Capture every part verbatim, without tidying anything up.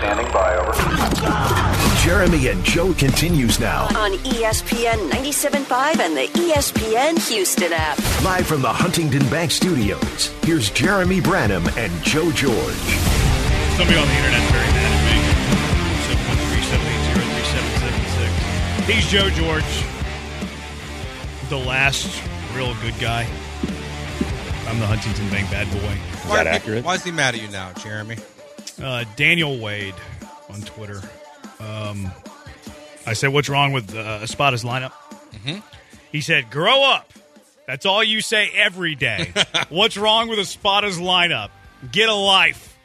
standing by, over. Jeremy and Joe continues now. On E S P N ninety-seven point five and the E S P N Houston app. Live from the Huntington Bank Studios, here's Jeremy Branham and Joe George. Somebody on the internet's very mad at me. seven one three, seven eight zero, three seven seven six. He's Joe George, the last real good guy. I'm the Huntington Bank bad boy. Is that accurate? Why is he mad at you now, Jeremy? Uh, Daniel Wade on Twitter. Um, I said, what's wrong with uh, Espada's lineup? Mm-hmm. He said, grow up. That's all you say every day. What's wrong with Espada's lineup? Get a life.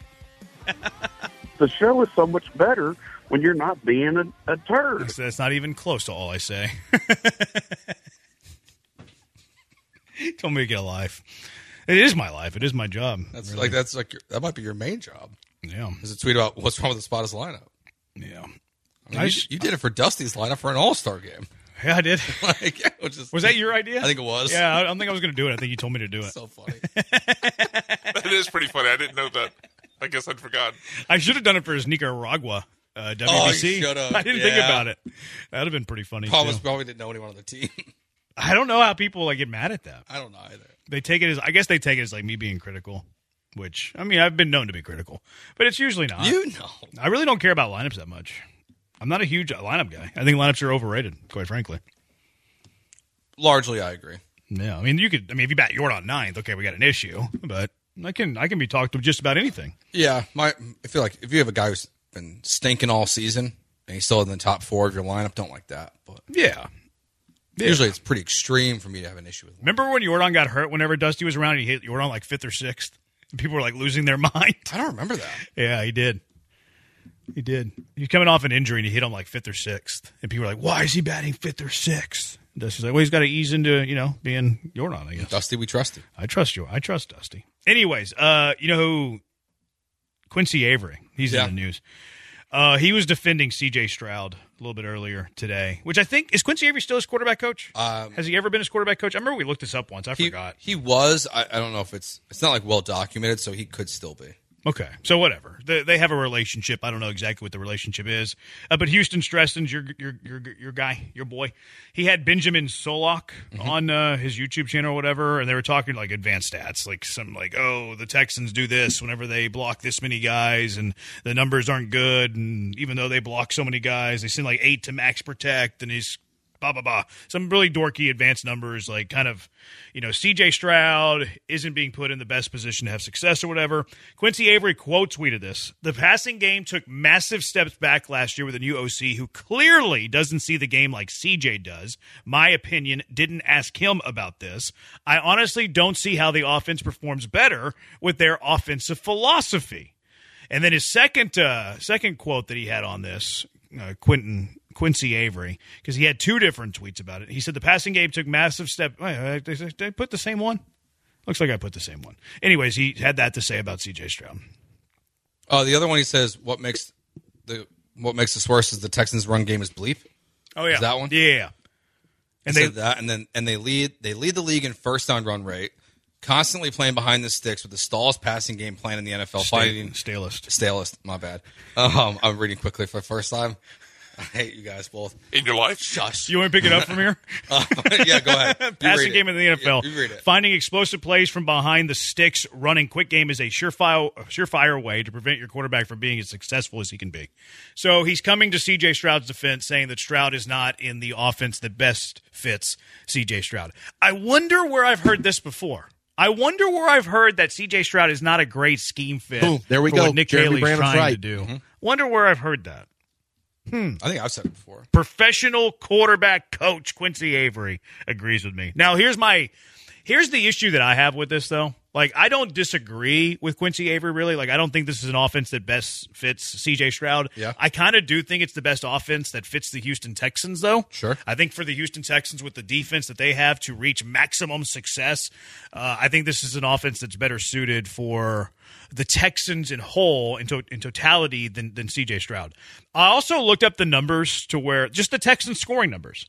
The show is so much better when you're not being a, a turd. That's, that's not even close to all I say. Told me to get a life. It is my life. It is my job. That's really. like that's like your, that might be your main job. Yeah. Is a tweet about what's wrong with Espada's lineup. Yeah. I mean, I you, just, you did it for Dusty's lineup for an All-Star game. Yeah, I did. like, yeah, which is, was that your idea? I think it was. Yeah, I don't think I was going to do it. I think you told me to do it. So funny. That is pretty funny. I didn't know that. I guess I'd forgotten. I should have done it for his Nicaragua uh, W B C. Oh, you should have. I didn't yeah. think about it. That would have been pretty funny, Thomas too. probably didn't know anyone on the team. I don't know how people like get mad at that. I don't know either. They take it as, I guess they take it as like me being critical, which, I mean, I've been known to be critical, but it's usually not. You know. I really don't care about lineups that much. I'm not a huge lineup guy. I think lineups are overrated, quite frankly. Largely, I agree. Yeah, I mean, you could, I mean, if you bat York on ninth, okay, we got an issue, but I can, I can be talked to just about anything. Yeah, my, I feel like if you have a guy who's been stinking all season and he's still in the top four of your lineup, don't like that. But Yeah. Yeah. usually it's pretty extreme for me to have an issue with him. Remember when Jordan got hurt whenever Dusty was around and he hit Jordan like fifth or sixth? And people were like losing their mind. I don't remember that. Yeah, he did. He did. He's coming off an injury and he hit him like fifth or sixth. And people were like, why is he batting fifth or sixth? And Dusty's like, well, he's got to ease into, you know, being Jordan, I guess. Dusty, we trust him. I trust you. I trust Dusty. Anyways, uh, you know who? Quincy Avery. He's Yeah. in the news. Uh, he was defending C J Stroud a little bit earlier today, which I think, is Quincy Avery still his quarterback coach? Um, Has he ever been his quarterback coach? I remember we looked this up once. I He, forgot. he was. I, I don't know if it's. It's not like well documented, so he could still be. Okay, so whatever. They, they have a relationship. I don't know exactly what the relationship is. Uh, but Houston Streston's your, your your your guy, your boy. He had Benjamin Solak mm-hmm. on uh, his YouTube channel or whatever, and they were talking like advanced stats, like some like, oh, the Texans do this whenever they block this many guys, and the numbers aren't good, and even though they block so many guys, they send like eight to max protect, and he's blah, blah, blah. Some really dorky advanced numbers, like kind of, you know, C J Stroud isn't being put in the best position to have success or whatever. Quincy Avery quote tweeted this. The passing game took massive steps back last year with a new O C who clearly doesn't see the game like C J does. My opinion, didn't ask him about this. I honestly don't see how the offense performs better with their offensive philosophy. And then his second uh, second quote that he had on this, uh, Quentin Quincy Avery, because he had two different tweets about it. He said the passing game took massive steps. Wait, did I put the same one? Looks like I put the same one. Anyways, he had that to say about C J Stroud. Oh, uh, the other one he says what makes the what makes this worse is the Texans' run game is bleep. Oh yeah, is that one? Yeah, and he they said that, and then and they lead they lead the league in first down run rate. Constantly playing behind the sticks with the stallest passing game plan in the N F L. Stale, Fighting stalest, stalest. My bad. Um, I'm reading quickly for the first time. I hate you guys both. In your life? Shush. You want to pick it up from here? uh, yeah, go ahead. Passing game in the N F L. You, you read it. Finding explosive plays from behind the sticks, running quick game is a surefire, surefire way to prevent your quarterback from being as successful as he can be. So he's coming to C J Stroud's defense, saying that Stroud is not in the offense that best fits C J Stroud. I wonder where I've heard this before. I wonder where I've heard that C J Stroud is not a great scheme fit. Boom, there we for go. What Nick Jeremy Haley's Branham's trying right. to do. Mm-hmm. Wonder where I've heard that. Hmm. I think I've said it before. Professional quarterback coach Quincy Avery agrees with me. Now, here's my here's the issue that I have with this, though. Like, I don't disagree with Quincy Avery, really. Like, I don't think this is an offense that best fits C J Stroud. Yeah. I kind of do think it's the best offense that fits the Houston Texans, though. Sure. I think for the Houston Texans, with the defense that they have to reach maximum success, uh, I think this is an offense that's better suited for the Texans in whole, in, to- in totality, than, than C J Stroud. I also looked up the numbers to where, just the Texans scoring numbers.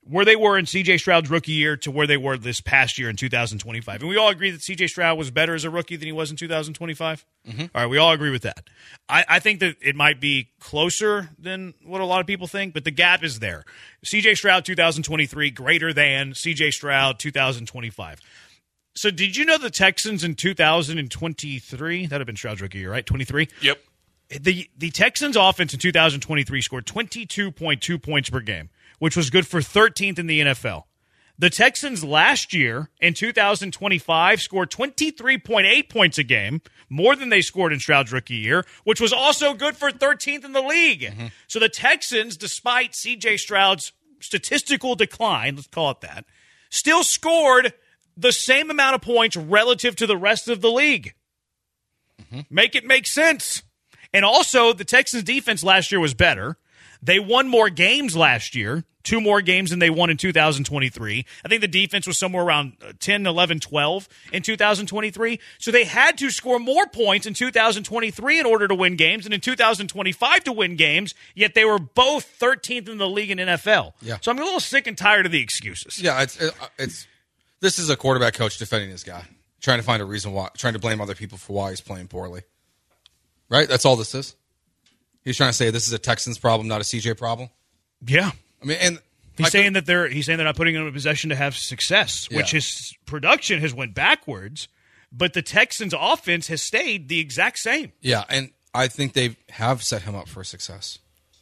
where they were in C J Stroud's rookie year to where they were this past year in two thousand twenty-five. And we all agree that C J Stroud was better as a rookie than he was in two thousand twenty-five? Mm-hmm. All right, we all agree with that. I, I think that it might be closer than what a lot of people think, but the gap is there. C J Stroud two thousand twenty-three greater than C J Stroud two thousand twenty-five. So did you know the Texans in two thousand twenty-three, that would have been Stroud's rookie year, right? twenty-three? Yep. The the Texans offense in two thousand twenty-three scored twenty-two point two points per game, which was good for thirteenth in the N F L. The Texans last year in two thousand twenty-five scored twenty-three point eight points a game, more than they scored in Stroud's rookie year, which was also good for thirteenth in the league. Mm-hmm. So the Texans, despite C J Stroud's statistical decline, let's call it that, still scored the same amount of points relative to the rest of the league. Mm-hmm. Make it make sense. And also, the Texans' defense last year was better. They won more games last year, two more games than they won in two thousand twenty-three. I think the defense was somewhere around ten, eleven, twelve in two thousand twenty-three. So they had to score more points in two thousand twenty-three in order to win games and in two thousand twenty-five to win games, yet they were both thirteenth in the league in N F L. Yeah. So I'm a little sick and tired of the excuses. Yeah, it's it's this is a quarterback coach defending this guy, trying to find a reason why, trying to blame other people for why he's playing poorly. Right? That's all this is. He's trying to say this is a Texans problem, not a C J problem. Yeah. I mean, and he's I saying could, that they're he's saying they're not putting him in a position to have success, which Yeah. his production has went backwards, but the Texans' offense has stayed the exact same. Yeah, and I think they have set him up for success.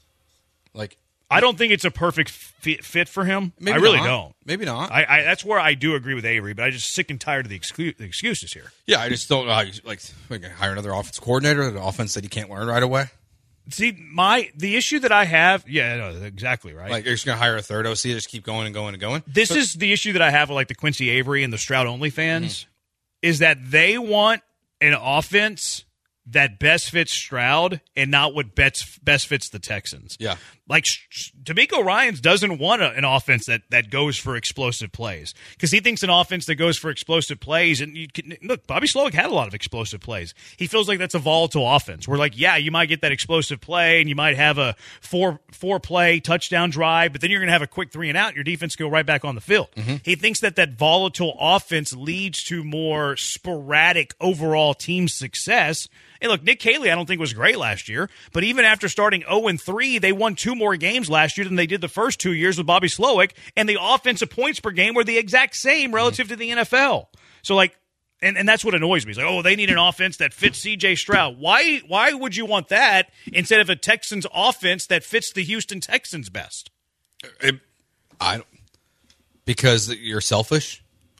Like, I don't think it's a perfect fit, fit for him. maybe I really not. don't. Maybe not. I, I that's where I do agree with Avery, but I'm just sick and tired of the, excu- the excuses here. yeah, I just don't know how you, like, we can hire another offense coordinator, an offense that you can't learn right away. See, my the issue that I have, yeah, no, exactly right. Like, you're just going to hire a third O C, just keep going and going and going. This But- is the issue that I have with like the Quincy Avery and the Stroud only fans, mm-hmm. is that they want an offense that best fits Stroud and not what best best fits the Texans. Yeah. Like D'Amico Ryans doesn't want a, an offense that, that goes for explosive plays because he thinks an offense that goes for explosive plays. And you can, look, Bobby Slowick had a lot of explosive plays. He feels like that's a volatile offense. We're like, yeah, you might get that explosive play and you might have a four four play touchdown drive, but then you're going to have a quick three and out. And your defense go right back on the field. Mm-hmm. He thinks that that volatile offense leads to more sporadic overall team success. Hey, look, Nick Caley I don't think was great last year, but even after starting oh and three, they won two more games last year than they did the first two years with Bobby Slowick, and the offensive points per game were the exact same relative to the N F L. So, like, and, and that's what annoys me. It's like, oh, they need an offense that fits C J Stroud. Why, why would you want that instead of a Texans offense that fits the Houston Texans best? It, I don't, because you're selfish.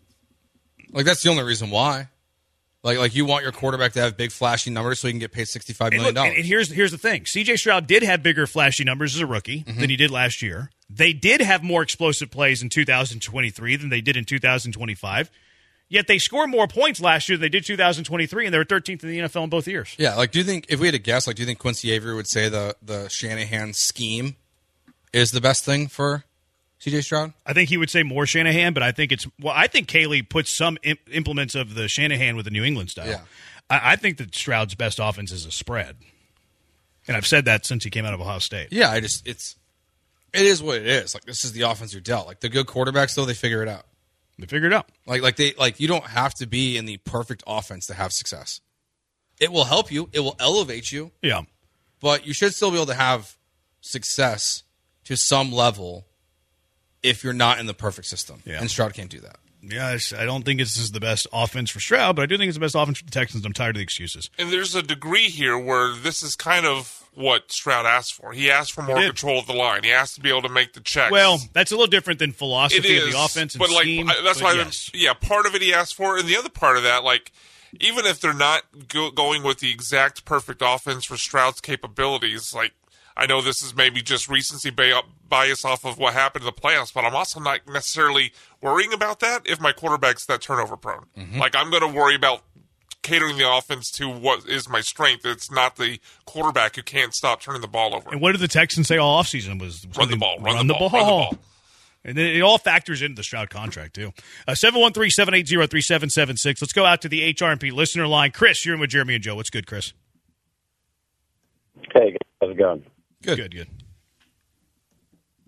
Like, that's the only reason why. Like, like you want your quarterback to have big, flashy numbers so he can get paid sixty-five million dollars. And, look, and here's here's the thing: C J Stroud did have bigger, flashy numbers as a rookie mm-hmm. than he did last year. They did have more explosive plays in two thousand twenty-three than they did in two thousand twenty-five. Yet they scored more points last year than they did two thousand twenty-three, and they were thirteenth in the N F L in both years. Yeah, like, do you think if we had to guess, like, do you think Quincy Avery would say the the Shanahan scheme is the best thing for C J Stroud? I think he would say more Shanahan, but I think it's well. I think Caley puts some imp- implements of the Shanahan with the New England style. Yeah. I, I think that Stroud's best offense is a spread, and I've said that since he came out of Ohio State. Yeah, I just it's it is what it is. Like, this is the offense you're dealt. Like, the good quarterbacks though, they figure it out. They figure it out. Like like they like you don't have to be in the perfect offense to have success. It will help you. It will elevate you. Yeah, but you should still be able to have success to some level if you're not in the perfect system. Yeah. And Stroud can't do that. Yeah, I don't think this is the best offense for Stroud, but I do think it's the best offense for the Texans. I'm tired of the excuses. And there's a degree here where this is kind of what Stroud asked for. He asked for more control of the line. He asked to be able to make the checks. Well, that's a little different than philosophy it is, of the offense and but like scheme. I, that's but why, yes. yeah, part of it he asked for, and the other part of that, like, even if they're not go, going with the exact perfect offense for Stroud's capabilities, like, I know this is maybe just recency bias off of what happened in the playoffs, but I'm also not necessarily worrying about that if my quarterback's that turnover prone. Mm-hmm. Like, I'm going to worry about catering the offense to what is my strength. It's not the quarterback who can't stop turning the ball over. And what did the Texans say all offseason was run the ball, run, run the, the ball, ball. run the ball. And then it all factors into the Stroud contract, too. Uh, seven one three, seven eight zero, three seven seven six. Let's go out to the H R and P listener line. Chris, you're in with Jeremy and Joe. What's good, Chris? Hey, how's it going? Good. Good, good.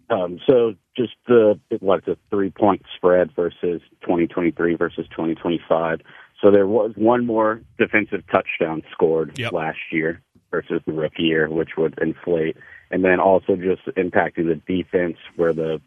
Um, so just the what's a three point spread versus twenty twenty-three versus twenty twenty-five. So there was one more defensive touchdown scored yep. last year versus the rookie year, which would inflate, and then also just impacting the defense where the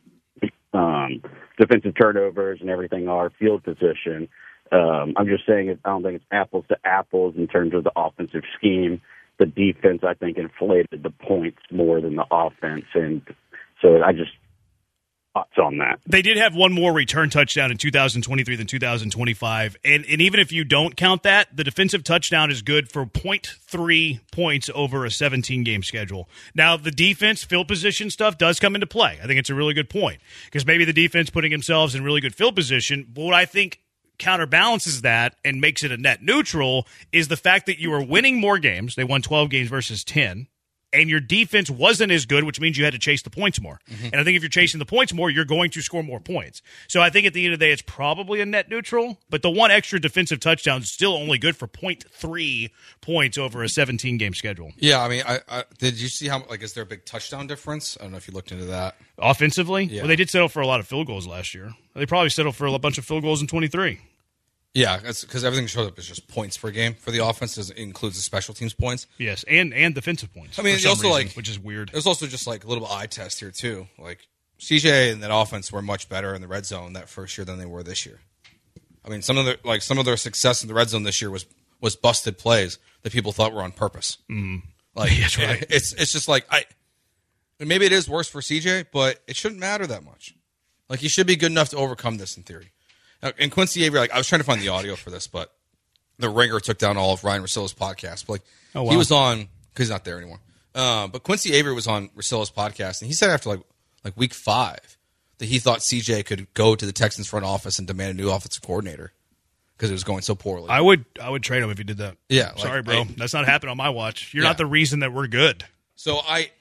um, defensive turnovers and everything are, field position. Um, I'm just saying it, I don't think it's apples to apples in terms of the offensive scheme. The defense, I think, inflated the points more than the offense, and so I just thoughts on that. They did have one more return touchdown in two thousand twenty-three than two thousand twenty-five, and, and even if you don't count that, the defensive touchdown is good for zero point three points over a seventeen-game schedule. Now, the defense, field position stuff does come into play. I think it's a really good point, because maybe the defense putting themselves in really good field position, but what I think counterbalances that and makes it a net neutral is the fact that you are winning more games. They won twelve games versus ten. And your defense wasn't as good, which means you had to chase the points more. Mm-hmm. And I think if you're chasing the points more, you're going to score more points. So I think at the end of the day, it's probably a net neutral, but the one extra defensive touchdown is still only good for zero point three points over a seventeen-game schedule. Yeah, I mean, I, I, did you see how, like, is there a big touchdown difference? I don't know if you looked into that. Offensively? Yeah. Well, they did settle for a lot of field goals last year. They probably settled for a bunch of field goals in twenty-three. Yeah, because everything shows up as just points per game for the offense. It includes the special teams points. Yes, and, and defensive points. I mean, for some also reason, like which is weird. There's also just like a little eye test here too. Like C J and that offense were much better in the red zone that first year than they were this year. I mean, some of their like some of their success in the red zone this year was was busted plays that people thought were on purpose. Mm. Like That's right. It's it's just like I. Maybe it is worse for C J, but it shouldn't matter that much. Like he should be good enough to overcome this in theory. Now, and Quincy Avery, like I was trying to find the audio for this, but the Ringer took down all of Ryan Russillo's podcast. But like oh, wow. he was on because he's not there anymore. Um, but Quincy Avery was on Russillo's podcast, and he said after like like week five that he thought C J could go to the Texans front office and demand a new offensive coordinator because it was going so poorly. I would I would trade him if he did that. Yeah, like, sorry, bro, I, that's not happening on my watch. You're yeah. not the reason that we're good. So I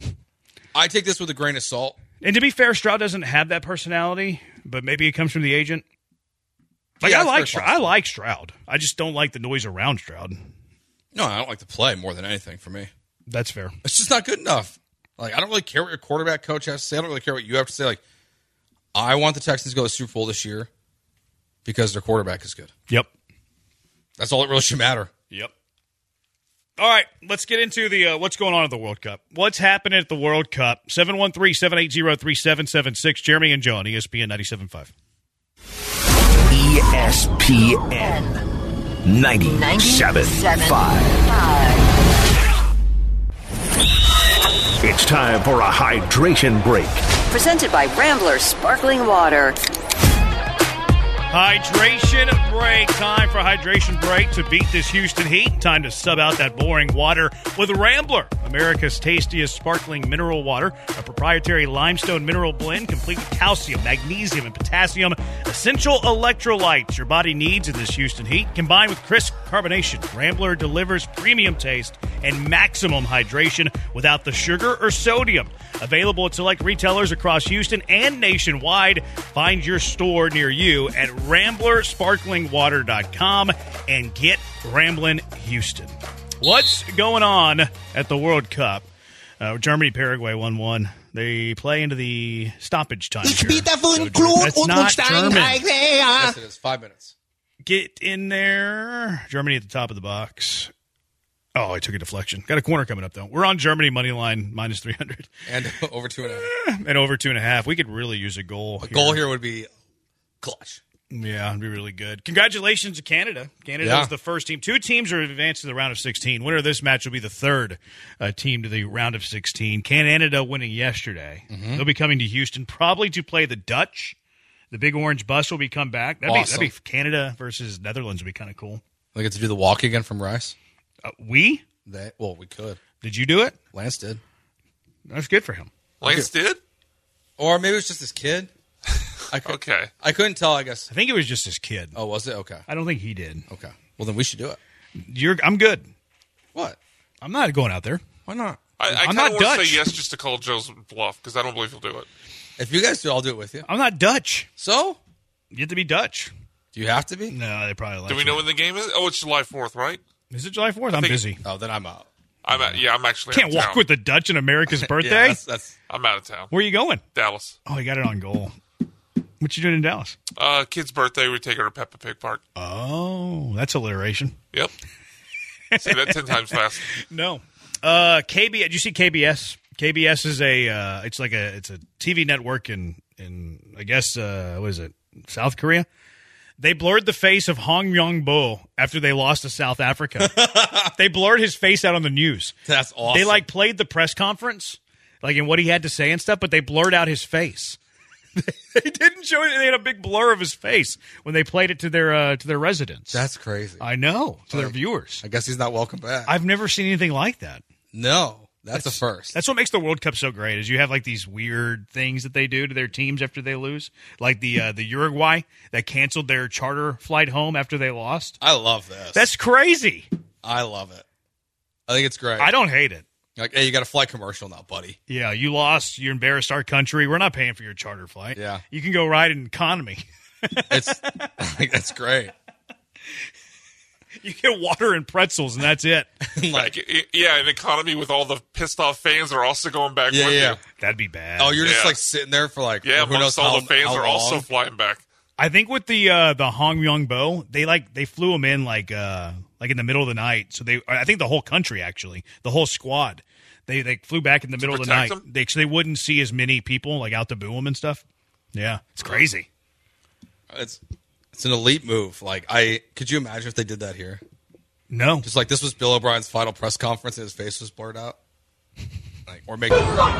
I take this with a grain of salt. And to be fair, Stroud doesn't have that personality, but maybe it comes from the agent. Like yeah, I like Stroud. I like Stroud. I just don't like the noise around Stroud. No, I don't like the play more than anything for me. That's fair. It's just not good enough. Like I don't really care what your quarterback coach has to say. I don't really care what you have to say. Like I want the Texans to go to the Super Bowl this year because their quarterback is good. Yep. That's all that really should matter. Yep. All right, let's get into the uh, what's going on at the World Cup. What's happening at the World Cup? seven one three, seven eight zero, three seven seven six. Jeremy and Joe on E S P N ninety-seven point five. E S P N ninety-seven point five. It's time for a hydration break. Presented by Rambler Sparkling Water. Hydration break. Time for hydration break to beat this Houston heat. Time to sub out that boring water with Rambler, America's tastiest sparkling mineral water. A proprietary limestone mineral blend complete with calcium, magnesium, and potassium. Essential electrolytes your body needs in this Houston heat. Combined with crisp carbonation, Rambler delivers premium taste and maximum hydration without the sugar or sodium. Available at select retailers across Houston and nationwide. Find your store near you at rambler sparkling water dot com and get Ramblin' Houston. What's going on at the World Cup? Uh, Germany, Paraguay one one. They play into the stoppage time. Ich here. bitte für So, ein Klut that's und not Stein. German. Yes, it is. Five minutes. Get in there. Germany at the top of the box. Oh, I took a deflection. Got a corner coming up, though. We're on Germany money line, minus three hundred. And over two and a half. And over two and a half. We could really use a goal. A goal here would be clutch. Yeah, it'd be really good. Congratulations to Canada. Canada Yeah. is the first team. Two teams are advanced to the round of sixteen. Winner of this match will be the third uh, team to the round of sixteen. Canada winning yesterday. Mm-hmm. They'll be coming to Houston probably to play the Dutch. The Big Orange Bus will be come back. That'd, Awesome. be, that'd be Canada versus Netherlands would be kind of cool. We get to do the walk again from Rice. Uh, we? They, well, we could. Did you do it? Lance did. That's good for him. Lance did? Or maybe it was just his kid. I could, Okay. I couldn't tell, I guess. I think it was just his kid. Oh, was it? Okay. I don't think he did. Okay. Well, then we should do it. You're. I'm good. What? I'm not going out there. Why not? I, I I'm kind of not want to Dutch. say yes just to call Joe's bluff because I don't believe he'll do it. If you guys do, I'll do it with you. I'm not Dutch. So? You have to be Dutch. Do you have to be? No, they probably let Do we you. know when the game is? Oh, it's July fourth, right? Is it July fourth? I'm think- busy. Oh, then I'm out. I'm at, yeah, I'm actually Can't out of walk town. with the Dutch on America's birthday. Yeah, that's, that's I'm out of town. Where are you going? Dallas. Oh, you got it on goal. What you doing in Dallas? Uh, kid's birthday. We take her to Peppa Pig Park. Oh, that's alliteration. Yep. Say that ten times fast. No. Uh, K B. Did you see K B S? K B S is a. Uh, it's like a. It's a T V network in in I guess uh, what is it? South Korea. They blurred the face of Hong Myung-bo after they lost to South Africa. They blurred his face out on the news. that's awesome. They like played the press conference, like in what he had to say and stuff, but they blurred out his face. They didn't show it. They had a big blur of his face when they played it to their uh, to their residents. That's crazy. I, I know to their Like- viewers. guess he's not welcome back. I've never seen anything like that. no, that's, a first. That's what makes the World Cup so great. Is you have like these weird things that they do to their teams after they lose, like the uh, the Uruguay that canceled their charter flight home after they lost. I love this. That's crazy. I love it. I think it's great. I don't hate it. Like, hey, you got a flight commercial now, buddy. Yeah, you lost. You embarrassed our country. We're not paying for your charter flight. Yeah. You can go ride in economy. It's like that's great. You get water and pretzels, and that's it. like, Like, y- yeah, an economy with all the pissed off fans are also going back yeah, with yeah. you. That'd be bad. Oh, you're just Yeah. like sitting there for like Yeah, who knows amongst all how, the fans how are also long. flying back. I think with the uh, the Hong Myung-bo, they like they flew him in like uh, like in the middle of the night. So they, I think the whole country actually, the whole squad, they they flew back in the middle of the night. protect him? They so they wouldn't see as many people like out to boo him and stuff. Yeah, it's crazy. It's it's an elite move. Like, I could you imagine if they did that here? No, Just like this was Bill O'Brien's final press conference and his face was blurred out. Like, or make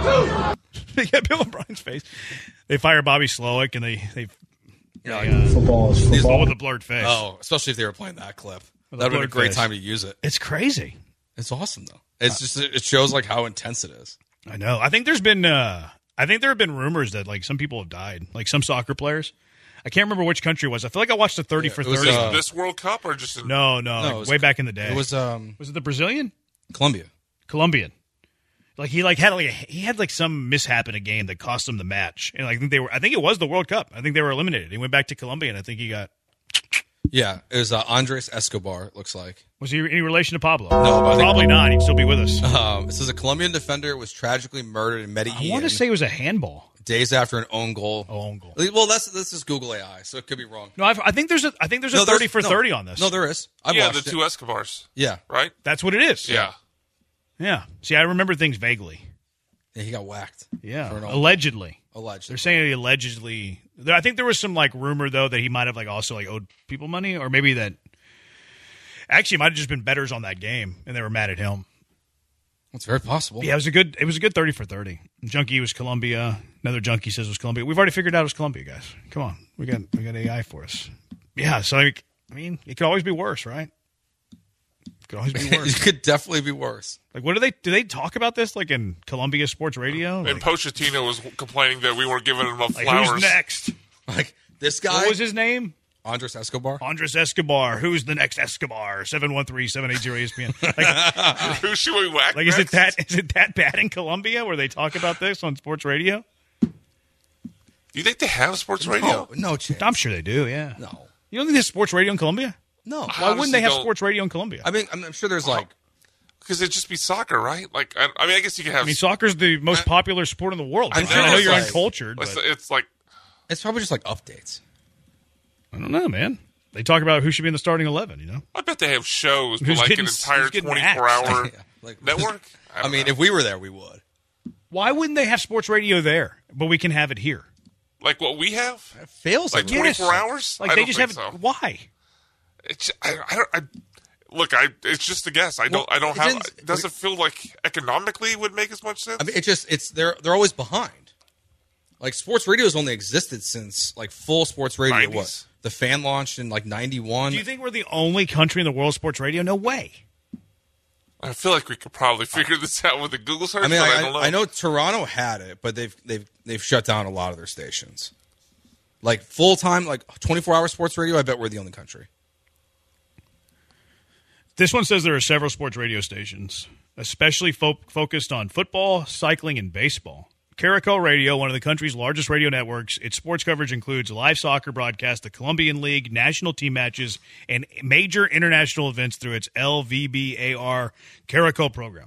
yeah, Bill O'Brien's face. They fire Bobby Slowick and they they. Yeah, they, uh, Football is He's football. with a blurred face. oh, especially if they were playing that clip. With That a would have been a blurred great face. time to use it. It's crazy. It's awesome though. It's just it shows like how intense it is. I know. I think there's been uh I think there have been rumors that like some people have died, like some soccer players. I can't remember which country it was. I feel like I watched a thirty for it was, thirty. uh, This World Cup or just in, no, no, No, like it was- way back in the day. It was um was it the Brazilian? Colombia. Colombian. Like he like had like a, he had like some mishap in a game that cost him the match, and I think they were. I think it was the World Cup. I think they were eliminated. He went back to Colombia, and I think he got. Yeah, it was uh, Andres Escobar. It looks like. Was he any relation to Pablo? No, but I think- probably not. He'd still be with us. Um, this is a Colombian defender was tragically murdered in Medellin. I want to say it was a handball. days after an own goal. Oh, own goal. Well, that's this is Google A I, so it could be wrong. No, I've, I think there's a. I think there's a No, there's- thirty for no. thirty on this. No, there is. I've yeah, the watched two it. Escobars, Yeah, right? That's what it is. Yeah. Yeah. See, I remember things vaguely. yeah, he got whacked. Yeah. for an own- Allegedly. alleged. They're saying he allegedly. There, I think there was some like rumor though that he might have like also like owed people money, or maybe that. Actually, it might have just been bettors on that game, and they were mad at him. It's very possible. Yeah, it was a good. It was a good thirty for thirty. Junkie was Columbia. Another junkie says it was Columbia. We've already figured out it was Columbia, guys. Come on, we got we got A I for us. Yeah, so like, I mean, it could always be worse, right? It could always be it worse. could definitely be worse. Like, what do they do? They talk about this like in Columbia Sports Radio. And Like, Pochettino was complaining that we weren't giving him enough like, flowers. who's next? Like this guy, What was his name? Andres Escobar. Andres Escobar. Who's the next Escobar? seven one three, seven eight zero E S P N. Like, Who should we whack like is it next? that is it that bad in Colombia where they talk about this on sports radio? Do you think they have sports radio? No, no chance. I'm sure they do. Yeah. No, You don't think there's sports radio in Colombia? no. Why honestly wouldn't they have don't- sports radio in Colombia? I mean, I'm, I'm sure there's like. Because it'd just be soccer, right? Like, I, I mean, I guess you could have. I mean, soccer's the most popular sport in the world. I I, know, know it's you're like- uncultured, it's, but it's like It's probably just like updates. I don't know, man. They talk about who should be in the starting eleven. You know, I bet they have shows, but Who's like getting- an entire who's getting twenty-four axed? hour Yeah, like- network. I, don't mean, know. if we were there, we would. why wouldn't they have sports radio there, but we can have it here? like what we have, It feels like like twenty-four hours. Like I they don't just think have it. so. Why? It's, I, I don't. I, look, I. It's just a guess. I don't. Well, I don't it have. didn't- It doesn't feel like economically it would make as much sense. I mean, it just it's they're they're always behind. Like sports radio has only existed since like full sports radio. nineties. What the fan launched in like ninety-one. Do you think we're the only country in the world with sports radio? No way. I feel like we could probably figure this out with a Google search. I mean, but I, I, don't know. I know Toronto had it, but they've they've they've shut down a lot of their stations. Like full time, like twenty-four hour sports radio. I bet we're the only country. This one says there are several sports radio stations, especially fo- focused on football, cycling, and baseball. Caracol Radio, one of the country's largest radio networks, its sports coverage includes live soccer broadcasts, the Colombian League, national team matches, and major international events through its L V B A R Caracol program.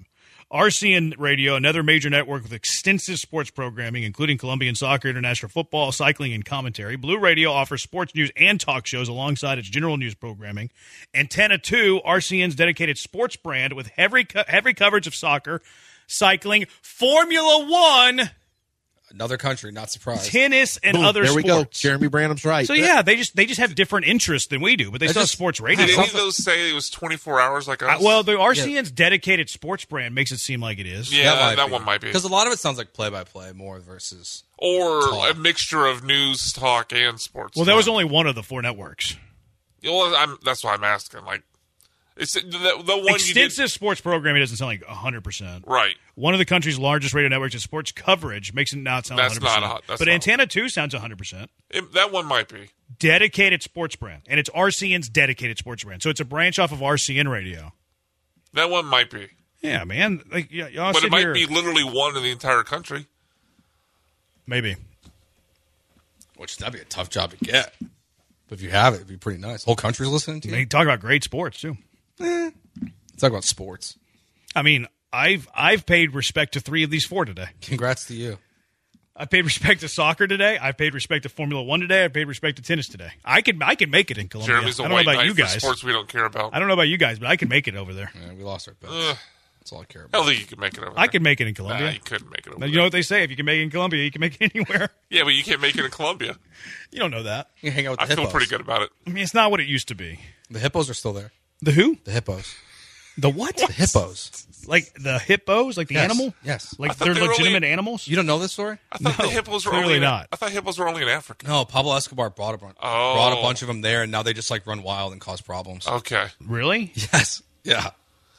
R C N Radio, another major network with extensive sports programming, including Colombian soccer, international football, cycling, and commentary. Blue Radio offers sports news and talk shows alongside its general news programming. Antenna two, R C N's dedicated sports brand with heavy, co- heavy coverage of soccer, cycling, Formula One, Another country, not surprised. tennis, and Boom, other there we sports. go. Jeremy Branham's right. So yeah, they just they just have different interests than we do, but they I still just- have sports radio. Did any of those say it was twenty-four hours like Uh, us? well, the R C N's dedicated sports brand makes it seem like it is. yeah, that, one might be. Because a lot of it sounds like play-by-play more versus. Or Talk. a mixture of news, talk, and sports. Well, that was talk. only one of the four networks. Well, I'm, that's why I'm asking. Like, it's the, the one Extensive you did, sports programming doesn't sound like one hundred percent. right? One of the country's largest radio networks and sports coverage makes it not sound That's one hundred percent. not a- that's but not- Antenna two sounds one hundred percent. It, that one might be. Dedicated sports brand. And it's R C N's dedicated sports brand. So it's a branch off of R C N Radio. That one might be. Yeah, man. Like, y- y'all But sit it might here- be literally one in the entire country. Maybe. Which that'd be a tough job to get. But if you have it, it'd be pretty nice. Whole country's listening to I you. mean, talk about great sports, too. Talk about sports. I mean, I've I've paid respect to three of these four today. Congrats to you. I paid respect to soccer today. I paid respect to Formula One today. I paid respect to tennis today. I can I can make it in Colombia. Jeremy's a I don't know white about knight you for guys. sports we don't care about. I don't know about you guys, but I can make it over there. Yeah, we lost our bets. Ugh. That's all I care I about. don't think you can make it over there. I can make it in Nah, Colombia. you couldn't make it over Now, you there. know what they say? If you can make it in Colombia, you can make it anywhere. Yeah, but you can't make it in Colombia. You don't know that. You can hang out with the I feel hippos. pretty good about it. I mean, it's not what it used to be. The hippos are still there. The who? The hippos. The what? The hippos. Like the hippos? Like the Yes. animal? Yes. Like I thought they're they were legitimate only- animals? You don't know this story? I thought No, the hippos were clearly only in, not. I thought hippos were only in Africa. No, Pablo Escobar brought a bunch. Oh. Brought a bunch of them there, and now they just like run wild and cause problems. Okay. Really? Yes. Yeah.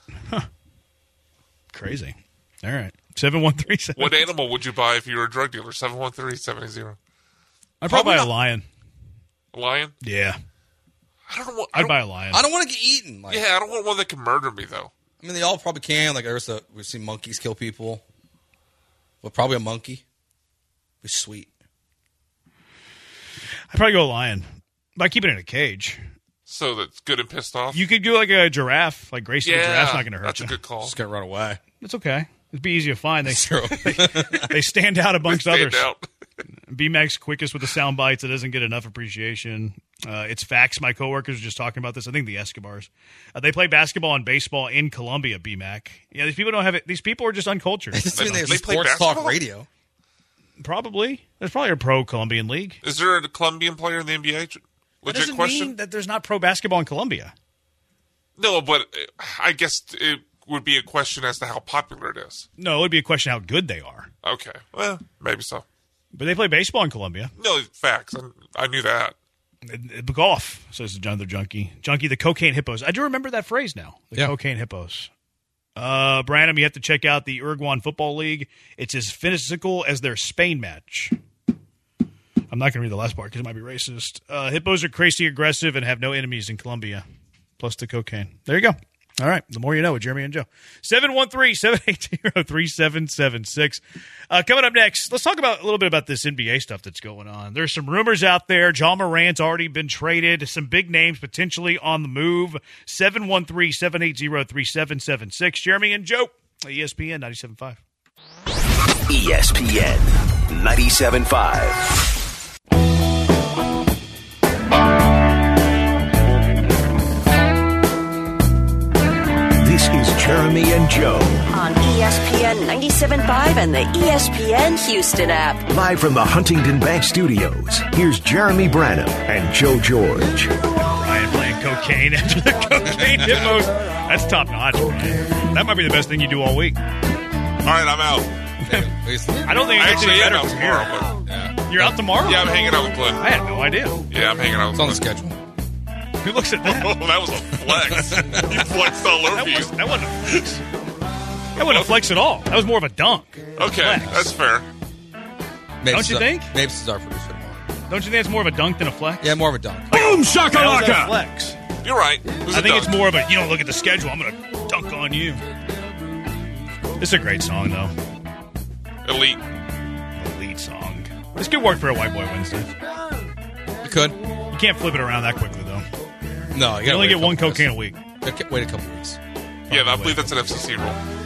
Crazy. All right. seven one three seven. What animal would you buy if you were a drug dealer? seven one three seven zero. I'd probably buy a Probably not- lion. A lion? Yeah. I don't know. I I'd don't, buy a lion. I don't want to get eaten. Like, Yeah, I don't want one that can murder me, though. I mean, they all probably can. Like, there's a, we've seen monkeys kill people. But probably a monkey. Be sweet. I'd probably go a lion. But I keep it in a cage. So that's good and pissed off. You could do like a giraffe. Like Gracie the yeah, giraffe's not going to hurt that's you. a good call. Just gonna run away. It's okay. It'd be easy to find. They, True. they stand out amongst Stand others. out. B-Mac's quickest with the sound bites. It doesn't get enough appreciation. Uh, it's facts. My coworkers were just talking about this. I think the Escobars. Uh, they play basketball and baseball in Colombia, B-Mac. Yeah, these people don't have it. These people are just uncultured. It doesn't mean they have They play sports basketball? talk radio. Probably. There's probably a pro Colombian league. Is there a Colombian player in the N B A? That Legit doesn't question. mean that there's not pro basketball in Colombia. No, but uh, I guess it would be a question as to how popular it is. No, it would be a question how good they are. Okay, well, maybe so. But they play baseball in Colombia. No, facts. I, I knew that. And- and golf, says the other junkie. Junkie, the cocaine hippos. I do remember that phrase now. The Yeah. cocaine hippos. Uh, Branham, you have to check out the Uruguayan Football League. It's as physical as their Spain match. I'm not going to read the last part because it might be racist. Uh, hippos are crazy aggressive and have no enemies in Colombia, plus the cocaine. There you go. All right. The more you know with Jeremy and Joe. seven one three, seven eight zero, three seven seven six. Uh, coming up next, let's talk about a little bit about this N B A stuff that's going on. There's some rumors out there. John Morant's already been traded. Some big names potentially on the move. seven one three, seven eight zero, three seven seven six. Jeremy and Joe, E S P N ninety-seven point five. E S P N ninety-seven point five. This is Jeremy and Joe, On E S P N ninety-seven point five and the E S P N Houston app. live from the Huntington Bank Studios. Here's Jeremy Branham and Joe George. Ryan playing cocaine after the cocaine hippos. That's top notch, man. That might be the best thing you do all week. All right, I'm out. I don't think it gets Actually, any yeah, better out from here. tomorrow. But You're out tomorrow? yeah, I'm hanging out with Glenn. I had no idea. Yeah, I'm hanging out with It's on the Glenn. schedule. Who looks at that? Oh, that was a flex. You flexed all over That, you. was, that wasn't a flex. That wasn't a flex at all. That was more of a dunk. Okay, Flex. that's fair. Mapes you is our- think? Mapes is our producer tomorrow. Don't you think it's more of a dunk than a flex? Yeah, more of a dunk. Boom How is that a shakalaka! flex? You're right. It was I a think dunk. it's more of a, you don't look at the schedule, I'm going to dunk on you. This is a great song, though. elite. Elite song. This could work for a White Boy Wednesday. You could. You can't flip it around that quickly, though. No, you, You gotta only wait get a one couple cocaine a weeks. week. Okay, Wait a couple weeks. Yeah, I believe that's an F C C rule.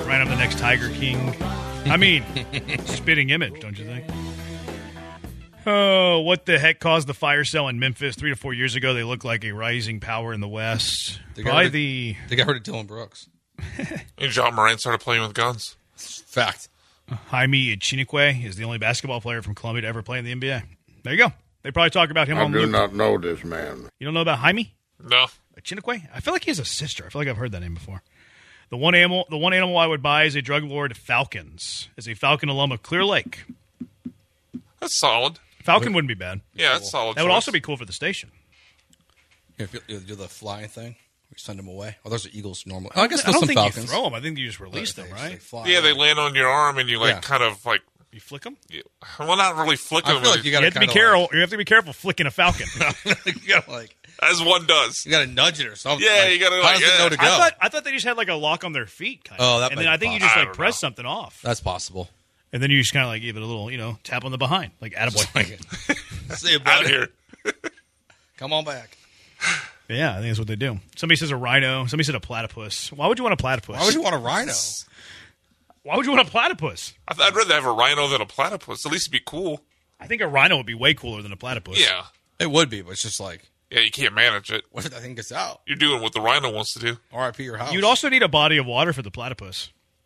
Right, I'm the next Tiger King. I mean, spitting image, don't you think? Oh, what the heck caused the fire sale in Memphis three to four years ago? They look like a rising power in the West. They got Probably rid of- the They got rid of Dylan Brooks. And John Morant started playing with guns. Fact. Jaime Echenique is the only basketball player from Columbia to ever play in the N B A. There you go. They probably talk about him I on do Luke. not know this man. You don't know about Jaime No. Echenique? I feel like he has a sister. I feel like I've heard that name before. The one animal, the one animal I would buy is a drug lord, Falcons. As a Falcon alum of Clear Lake, That's solid. Falcon wouldn't be bad. Yeah, that's solid. That would choice. also be cool for the station. Yeah, if you, you do the flying thing, we send them away. Oh, those are eagles normally. Oh, I guess I there's don't some think Falcons. you throw them. I think you just release They- them, they right? fly Yeah, they around. land on your arm and you like Yeah. kind of like. You flick them. you- Well, not really flick I them. feel like you You gotta have to be kinda careful. Like, You have to be careful flicking a Falcon. you gotta like, as one does. you gotta nudge it or something. Yeah, Like, you gotta, How like, does it yeah. know to go? I thought I thought they just had like a lock on their feet, kind of. Oh, that and might then I be think you possible. just I like don't press know. something off, That's possible. and then you just kind of like give it a little, you know, tap on the behind, like attaboy. See you, Out buddy. of here. Come on back. Yeah, I think that's what they do. Somebody says a rhino. Somebody said a platypus. Why would you want a platypus? Why would you want a rhino? Why would you want a platypus? I th- I'd rather have a rhino than a platypus. At least it'd be cool. I think a rhino would be way cooler than a platypus. Yeah. It would be, but it's just like, Yeah, you can't manage it. what if that thing gets out? You're doing what the rhino wants to do. R I P your house. You'd also need a body of water for the platypus.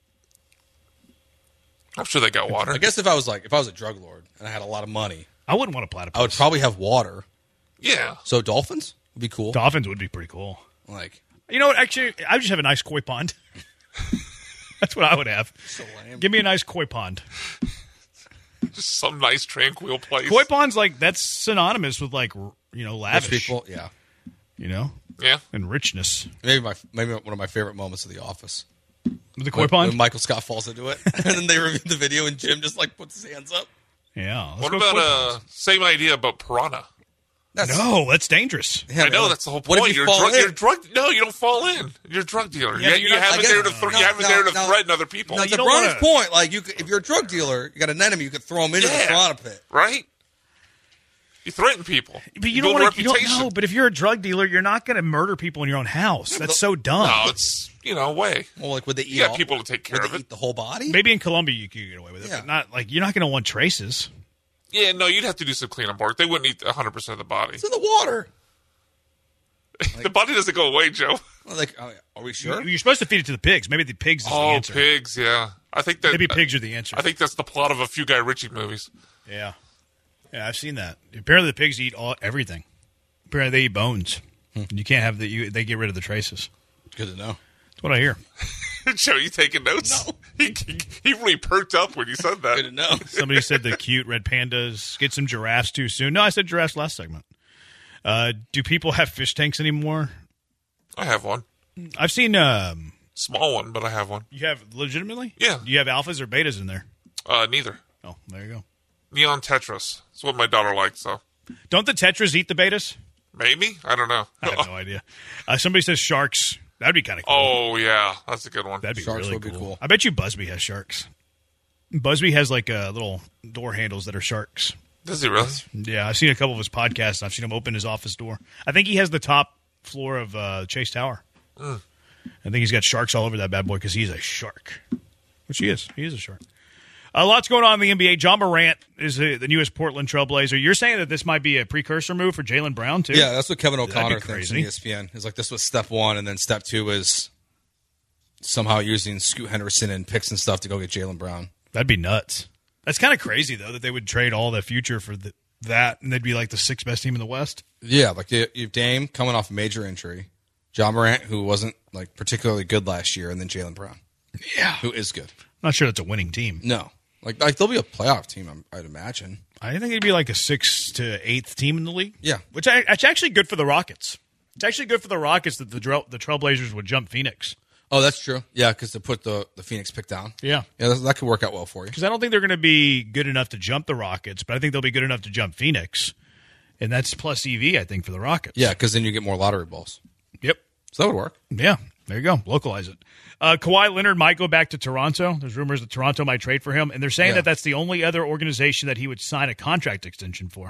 I'm sure they got water. I guess if I was like, if I was a drug lord and I had a lot of money, I wouldn't want a platypus. I would probably have water. Yeah. So dolphins would be cool. Dolphins would be pretty cool. Like, You know what? Actually, I would just have a nice koi pond. That's what I would have. so lame. Give me a nice koi pond. Just some nice tranquil place. Koi pond's like that's synonymous with like r- you know Rich lavish, people, yeah. you know, Yeah. and richness. Maybe my maybe one of my favorite moments of The Office. With the koi When, pond. when Michael Scott falls into it, and then they review the video, and Jim just like puts his hands up. yeah. let's What go about koi uh ponds. same idea about piranha? That's, No, that's dangerous. Yeah, I know man, that's the whole what if point. you You're, fall drug, in? you're drug. No, you don't fall in. You're a drug dealer. Yeah, you but you're you not- have I it get there it. to thro- No, you have it no, there to no. threaten other people, No, you to don't Brian's wanna- point, like you, could, if you're a drug dealer, you got an enemy, you could throw him into Yeah. the piranha pit. right? You threaten people. But you build don't a want to. You don't reputation. know. But if you're a drug dealer, you're not going to murder people in your own house. That's so dumb. No, it's you know way. Well, like would they eat? You got all, people to take care would of they it. eat the whole body? Maybe in Colombia you could get away with it, Yeah. but not like you're not going to want traces. Yeah, no, you'd have to do some cleanup work. They wouldn't eat one hundred percent of the body. It's in the water. the body doesn't go away, Joe. Well, like, are are we sure? You're supposed to feed it to the pigs. Maybe the pigs is the Oh, answer. pigs, yeah. I think that Maybe pigs are the answer. I think that's the plot of a few Guy Ritchie movies. Yeah, yeah, I've seen that. Apparently, the pigs eat all everything. Apparently, they eat bones. You can't have the. You, they get rid of the traces. Good to know. That's what I hear. Joe, you taking notes? No. He, he, he really perked up when you said Good to that. know. Somebody said the cute red pandas get some giraffes too soon. No, I said giraffes last segment. Uh, do people have fish tanks anymore? I have one. I've seen. Um, Small one, but I have one. you have legitimately? Yeah. Do you have alphas or betas in there? Uh, neither. Oh, there you go. Neon Tetris. That's what my daughter likes, so. Don't the tetras eat the betas? Maybe? I don't know. I have no idea. Uh, somebody says sharks. That'd be kind of cool. Oh, yeah. That's a good one. That'd be Sharks really would be cool. cool. I bet you Busby has sharks. Busby has like uh, little door handles that are sharks. Does he really? Yeah, I've seen a couple of his podcasts. I've seen him open his office door. I think he has the top floor of uh, Chase Tower. Mm. I think he's got sharks all over that bad boy because he's a shark, which he is. He is a shark. A lot's going on in the N B A. John Morant is the, the newest Portland Trailblazer. You're saying that this might be a precursor move for Jaylen Brown, too? Yeah, that's what Kevin That'd be O'Connor thinks crazy. on E S P N. It's like this was step one, and then step two is somehow using Scoot Henderson and picks and stuff to go get Jaylen Brown. That'd be nuts. That's kind of crazy, though, that they would trade all the future for the, that, and they'd be like the sixth best team in the West. Yeah, like you you have Dame coming off a major injury, John Morant, who wasn't like particularly good last year, and then Jaylen Brown, Yeah. who is good. I'm not sure that's a winning team. No, like like they'll be a playoff team, I'm, I'd imagine. I think it'd be like a sixth to eighth team in the league. Yeah. Which I, it's actually good for the Rockets. It's actually good for the Rockets that the Trail, the Trailblazers would jump Phoenix. Oh, that's true. Yeah, because to put the, the Phoenix pick down. Yeah. Yeah, that, that could work out well for you. Because I don't think they're going to be good enough to jump the Rockets, but I think they'll be good enough to jump Phoenix. And that's plus E V, I think, for the Rockets. Yeah, because then you get more lottery balls. Yep. So that would work. Yeah. There you go. Localize it. Uh, Kawhi Leonard might go back to Toronto. There's rumors that Toronto might trade for him, and they're saying Yeah. that that's the only other organization that he would sign a contract extension for.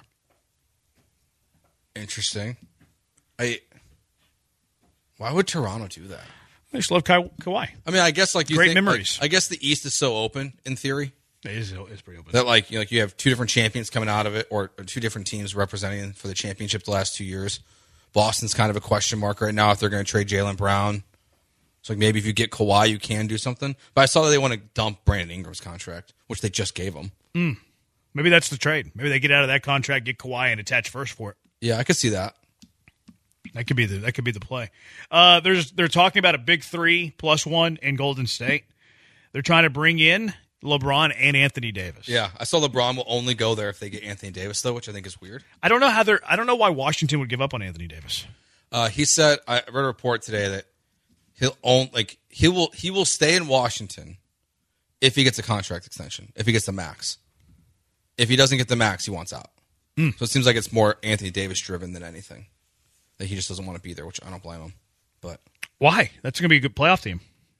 Interesting. I. Why would Toronto do that? I just love Ka- Kawhi. I mean, I guess like you Great think, memories. like, I guess the East is so open in theory It is, it's pretty open. that like you know, like you have two different champions coming out of it, or, or two different teams representing for the championship the last two years. Boston's kind of a question mark right now if they're going to trade Jaylen Brown. So like maybe if you get Kawhi, you can do something. But I saw that they want to dump Brandon Ingram's contract, which they just gave him. Mm. Maybe that's the trade. Maybe they get out of that contract, get Kawhi, and attach first for it. Yeah, I could see that. That could be the that could be the play. Uh, there's they're talking about a big three plus one in Golden State. They're trying to bring in LeBron and Anthony Davis. Yeah, I saw LeBron will only go there if they get Anthony Davis, though, which I think is weird. I don't know how they're. I don't know why Washington would give up on Anthony Davis. Uh, he said I read a report today that he'll own like he will he will stay in Washington if he gets a contract extension, if he gets the max. If he doesn't get the max, he wants out. Mm. So it seems like it's more Anthony Davis driven than anything. That he just doesn't want to be there, which I don't blame him. But why? That's going to be a good playoff team.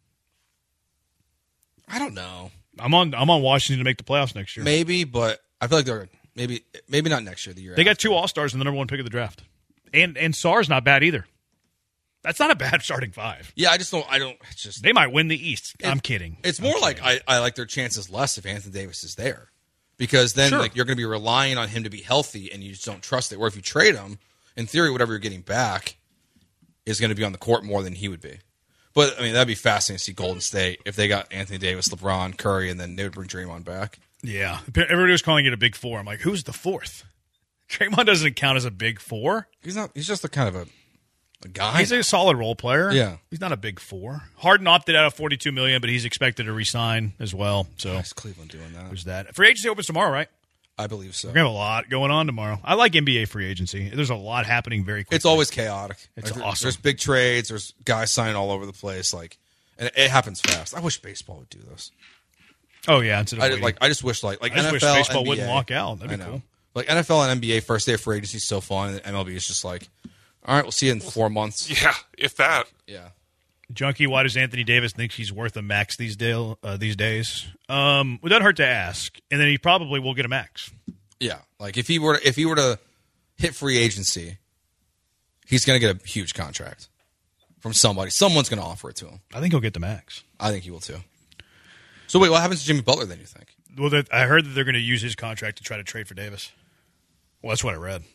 I don't know. I'm on. I'm on Washington to make the playoffs next year. Maybe, but I feel like they're maybe maybe not next year. The year They got after. two All Stars and the number one pick of the draft, and and Sarr's not bad either. That's not a bad starting five. Yeah, I just don't. I don't. It's just They might win the East. I'm kidding. It's I'm more kidding. like I, I like their chances less if Anthony Davis is there, because then Sure. like you're going to be relying on him to be healthy, and you just don't trust it. Or if you trade him, in theory, whatever you're getting back is going to be on the court more than he would be. But I mean, that'd be fascinating to see Golden State if they got Anthony Davis, LeBron, Curry, and then they would bring Draymond back. Yeah, everybody was calling it a big four. I'm like, who's the fourth? Draymond doesn't count as a big four. He's not. He's just a kind of a, a guy. He's a solid role player. Yeah. He's not a big four. Harden opted out of forty-two million dollars, but he's expected to resign as well. So Nice Cleveland doing that. there's that. Free agency opens tomorrow, right? I believe so. We're gonna have a lot going on tomorrow. I like N B A free agency. There's a lot happening very quickly. It's always chaotic. It's Like, there- awesome. There's big trades. There's guys signing all over the place. Like, and it happens fast. I wish baseball would do this. Oh yeah, instead of I waiting. like. I just wish like like I just N F L, wish baseball N B A, wouldn't lock out. That'd be I know. cool. Like N F L and N B A first day of free agency is so fun, and M L B is just like, all right, we'll see you in four months. Yeah, if that. Yeah. Junkie, why does Anthony Davis think he's worth a max these day, uh, these days? Um, it doesn't hurt to ask, and then he probably will get a max. Yeah. Like if he were to, if he were to hit free agency, he's going to get a huge contract from somebody. Someone's going to offer it to him. I think he'll get the max. I think he will too. So wait, what happens to Jimmy Butler then? You think? Well, that, I heard that they're going to use his contract to try to trade for Davis. Well, that's what I read.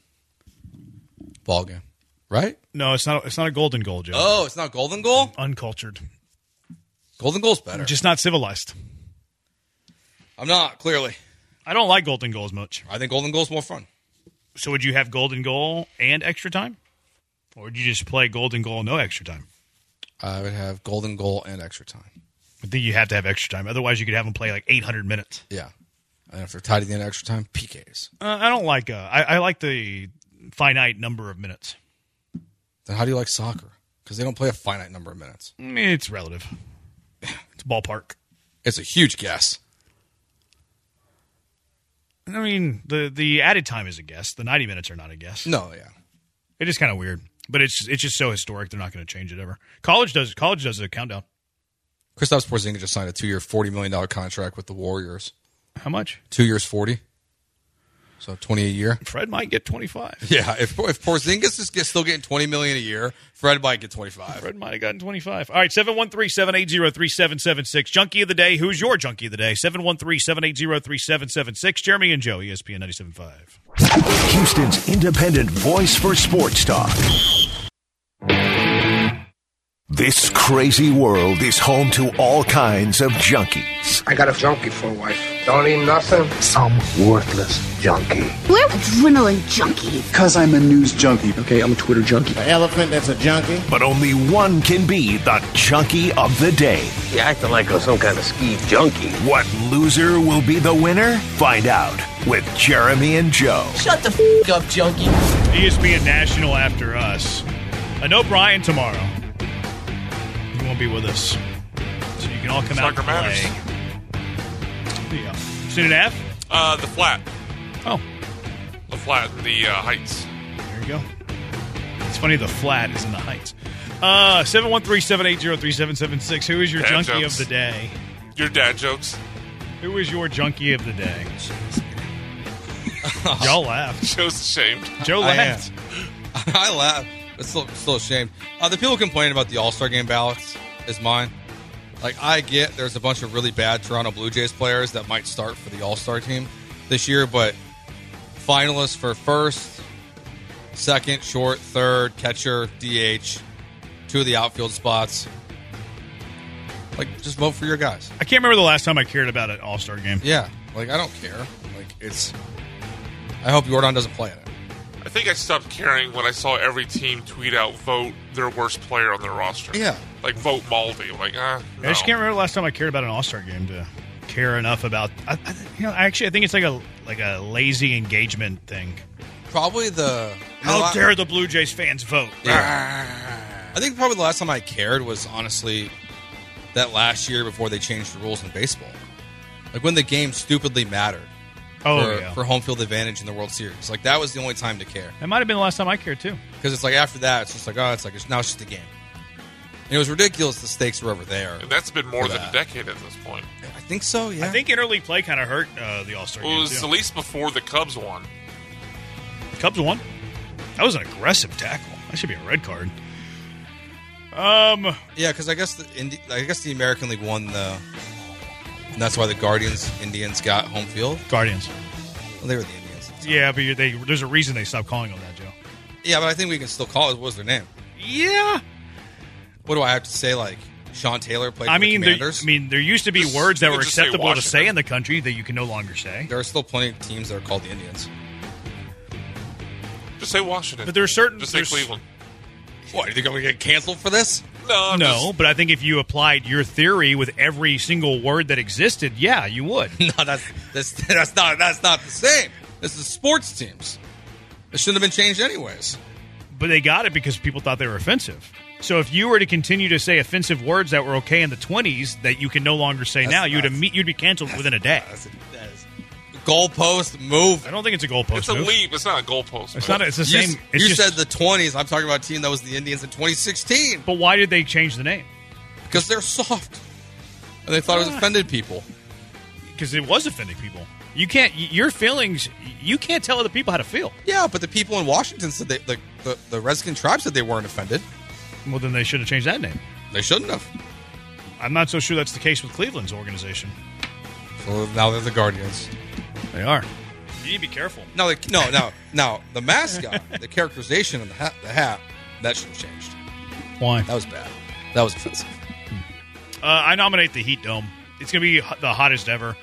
Ball game, right? No, it's not. It's not a golden goal, Joe. Oh, it's not golden goal. Uncultured, Golden goal's better. just not civilized. I'm not clearly. I don't like golden goals much. I think golden goal's more fun. So would you have golden goal and extra time, or would you just play golden goal no extra time? I would have golden goal and extra time. I think you have to have extra time. Otherwise, you could have them play like eight hundred minutes. Yeah. And if they're tied at the end of extra time, P Ks. Uh, I don't like. Uh, I, I like the finite number of minutes. Then how do you like soccer? Because they don't play a finite number of minutes. I mean, it's relative. It's ballpark. It's a huge guess. I mean, the the added time is a guess. The ninety minutes are not a guess. No, yeah. It is kind of weird, but it's it's just so historic. They're not going to change it ever. College does college does a countdown. Kristaps Porzingis just signed a two-year, forty million dollars contract with the Warriors. How much? Two years, forty. So twenty a year. Fred might get twenty five. Yeah, if if Porzingis is get- still getting twenty million dollars a year, Fred might get twenty-five. Fred might have gotten twenty five. All right, seven one three, seven eight zero, three seven seven six. Junkie of the day. Who's your junkie of the day? seven one three, seven eight zero, three seven seven six. Jeremy and Joe, E S P N ninety-seven point five. Houston's independent voice for sports talk. This crazy world is home to all kinds of junkies. I got a junkie for a wife. Don't eat nothing. Some worthless junkie. We're adrenaline junkie. Because I'm a news junkie. Okay, I'm a Twitter junkie. An elephant that's a junkie. But only one can be the junkie of the day. You acting like I'm some kind of ski junkie. What loser will be the winner? Find out with Jeremy and Joe. Shut the f*** up, junkie. E S P N National after us. I know Brian tomorrow. He won't be with us. So you can all come out Soccer and matters. play. Yeah. Seen an F? Uh, the flat. Oh, The flat and the uh, heights. there you go. It's funny the flat is in the heights. Uh, seven one three, seven eight zero, three seven seven six. Who is your Dad junkie jokes. of the day? Your dad jokes. Who is your junkie of the day? Y'all laughed. Joe's ashamed. Joe I laughed. am. I laugh. But still, still ashamed. Uh, the people complaining about the All-Star Game ballots, is mine. Like, I get there's a bunch of really bad Toronto Blue Jays players that might start for the All-Star team this year, but finalists for first, second, short, third, catcher, D H, two of the outfield spots. Like, just vote for your guys. I can't remember the last time I cared about an All-Star game. Yeah. Like, I don't care. Like, it's... I hope Jordan doesn't play in it. I think I stopped caring when I saw every team tweet out vote their worst player on their roster. Yeah. Like vote Maldi. I'm like, ah, no. I just can't remember the last time I cared about an All-Star game to care enough about. I, I, you know, actually, I think it's like a like a lazy engagement thing. Probably the. How the, dare the Blue Jays fans vote? Yeah. I think probably the last time I cared was honestly that last year before they changed the rules in baseball. Like when the game stupidly mattered. Oh, for, yeah. for home field advantage in the World Series. Like, that was the only time to care. That might have been the last time I cared, too. Because it's like, after that, it's just like, oh, it's like, it's, now it's just a game. And it was ridiculous the stakes were over there. And that's been more for than that. a decade at this point. I think so, yeah. I think interleague play kind of hurt uh, the All-Star Well, game, it was too. at least before the Cubs won. The Cubs won? That was an aggressive tackle. That should be a red card. Um, Yeah, because I guess the Indi- I guess the American League won the... And that's why the Guardians, Indians got home field. Guardians. Well, they were the Indians. Yeah, but they, there's a reason they stopped calling them that, Joe. Yeah, but I think we can still call it. What was their name? Yeah. What do I have to say? Like, Sean Taylor played I for mean, the there, Commanders? I mean, there used to be Just- words that you were could just say acceptable to Washington. say in the country that you can no longer say. There are still plenty of teams that are called the Indians. Just say Washington. But there's certain... Just say there's- Cleveland. What, do you think I'm going to get canceled for this? No, I'm No, just- but I think if you applied your theory with every single word that existed, yeah, you would. No, that's, that's, that's, not, that's not the same. This is sports teams. It shouldn't have been changed anyways. But they got it because people thought they were offensive. So if you were to continue to say offensive words that were okay in the twenties that you can no longer say That's- now, you'd that's- imme- you'd be canceled within a day. That's a, that is, goalpost move. I don't think it's a goalpost It's a move. leap. It's not a goalpost. It's man. not. It's the You, same. s- It's you just, said the twenties. I'm talking about a team that was the Indians in twenty sixteen. But why did they change the name? Because they're soft. And they thought it was offended people. Because it was offending people. You can't. Your feelings. You can't tell other people how to feel. Yeah, but the people in Washington said they, the, the, the Redskin tribe said they weren't offended. Well, then they should have changed that name. They shouldn't have. I'm not so sure that's the case with Cleveland's organization. So now they're the Guardians. They are. You need to be careful. No, they, no, no, no. The mascot, the characterization of the hat, the hat, that should have changed. Why? That was bad. That was offensive. Uh, I nominate the Heat Dome. It's going to be ho- the hottest ever.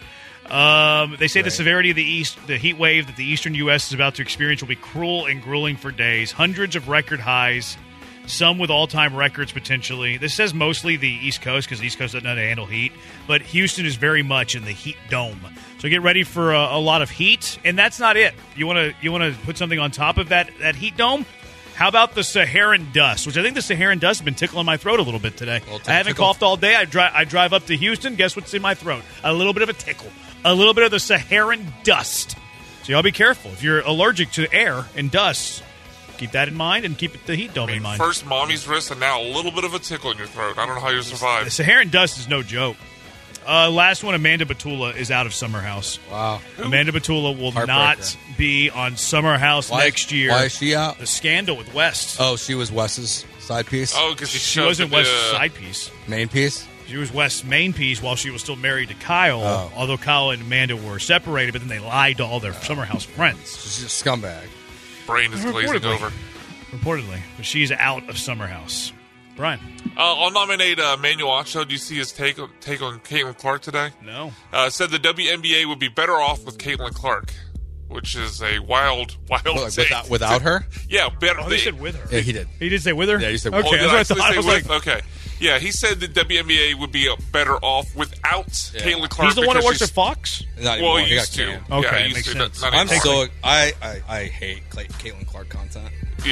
Um, they say the Right. severity of the east, the heat wave that the eastern U S is about to experience will be cruel and grueling for days. Hundreds of record highs, some with all-time records potentially. This says mostly the East Coast because the East Coast doesn't know how to handle heat, but Houston is very much in the heat dome. So get ready for a, a lot of heat, and that's not it. You want to you want to put something on top of that that heat dome? How about the Saharan dust, which I think the Saharan dust has been tickling my throat a little bit today. Little I haven't tickle. coughed all day. I, dri- I drive up to Houston. Guess what's in my throat? A little bit of a tickle. A little bit of the Saharan dust. So y'all be careful. If you're allergic to air and dust, keep that in mind and keep the heat dome I mean, in mind. first mommy's wrist and now a little bit of a tickle in your throat. I don't know how you The survive. Saharan dust is no joke. Uh, last one, Amanda Batula is out of Summer House. Wow. Amanda Batula will Heartbreaker. not be on Summer House Why- next year. Why is she out? The scandal with West. Oh, she was Wes's side piece? Oh, because he she shoved wasn't the, West's uh, side piece. Main piece? She was West's main piece while she was still married to Kyle, Oh. although Kyle and Amanda were separated, but then they lied to all their Summer House friends. She's a scumbag. brain is glazing Reportedly. over. Reportedly. But she's out of Summer House. Brian? Uh, I'll nominate uh, Manuel Acho. Do you see his take on, take on Caitlin Clark today? No. Uh, said the W N B A would be better off with Caitlin Clark, which is a wild, wild What, like, take. without, without her? Yeah, better. Oh, they said with her. Yeah, he did. He did say with her? Yeah, he said okay, with her. Oh, that's did what I I thought. I say was like, with? Okay. Yeah, he said the W N B A would be uh, better off without Yeah. Caitlin Clark. he's the one that because works she's- at Fox? Not Well, anymore. he He used got to. canned. Okay, yeah, he makes used to. sense. Not I'm anymore. so I, I I hate Clay, Caitlin Clark content.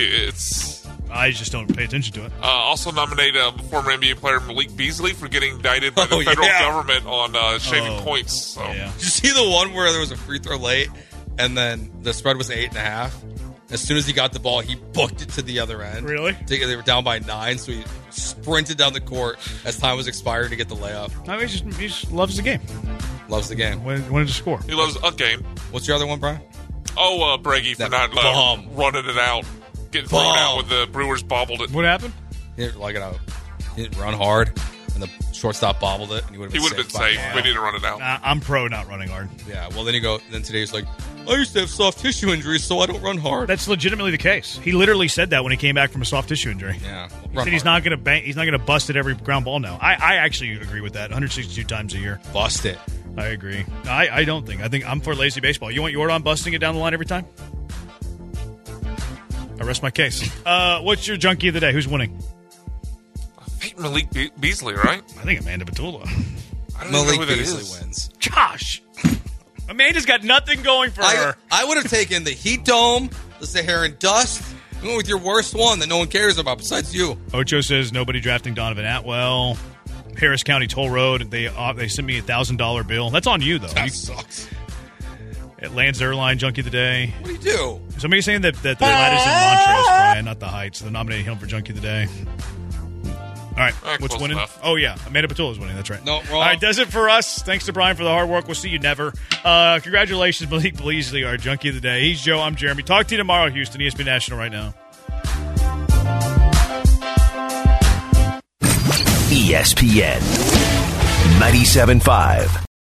It's I just don't pay attention to it. uh, also nominate uh, former N B A player Malik Beasley for getting indicted by the Oh, federal yeah. government on uh, shaving Oh, points. So. Yeah. Did you see the one where there was a free throw late, and then the spread was eight and a half? As soon as he got the ball, he booked it to the other end. Really? They they were down by nine, so he sprinted down the court as time was expired to get the layup. No, he just, he just loves the game. Loves the game. Wanted, wanted to score. He loves a game. What's your other one, Brian? Oh, uh, Breggy for That not uh, bum. running it out, getting thrown Bum. out when the Brewers bobbled it. What happened? He didn't like it out. He didn't run hard. and the shortstop bobbled it, and he would have He been would have been by safe. now. We need to run it out. Nah, I'm pro not running hard. Yeah, well, then you go. Then today he's like, I used to have soft tissue injuries, so I don't run hard. That's legitimately the case. He literally said that when he came back from a soft tissue injury. Yeah, he said he's not going to bang. He's not going to bust it every ground ball now. I, I actually agree with that. one hundred sixty-two times a year. Bust it. I agree. I, I don't think. I think I'm for lazy baseball. You want Yordan busting it down the line every time? I rest my case. Uh, what's your junkie of the day? Who's winning? I think Malik Be- Beasley, right? I think Amanda Batula. I don't even know Malik who that Beasley is. wins. Josh. Amanda's got nothing going for I, her. I would have taken the Heat Dome, the Saharan Dust. You went with your worst one that no one cares about besides you. Ocho says nobody drafting Donovan Atwell. Harris County Toll Road. They uh, they sent me a thousand dollar bill. That's on you though. That You, sucks. Lance Zerline, junkie of the day. What do you do? Somebody's saying that, that the lattice in Montrose, Brian, not the Heights. They're nominating him for junkie of the day. All right, Eh, what's close winning? enough. Oh, yeah, Amanda Patula is winning. That's right. No, wrong. All right, does it for us. Thanks to Brian for the hard work. We'll see you never. Uh, congratulations, Malik Beasley, our junkie of the day. He's Joe. I'm Jeremy. Talk to you tomorrow, Houston. E S P N National right now. E S P N ninety-seven point five.